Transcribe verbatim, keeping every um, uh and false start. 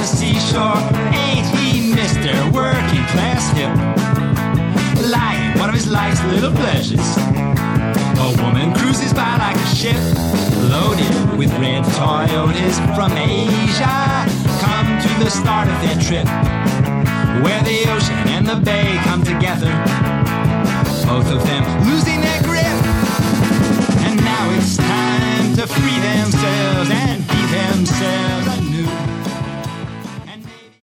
seashore. Ain't he Mister Working Class Hip? Lying, one of his life's little pleasures. A woman cruises by like a ship, loaded with red Toyotas from Asia. Come to the start of their trip, where the ocean and the bay come together. Both of them lose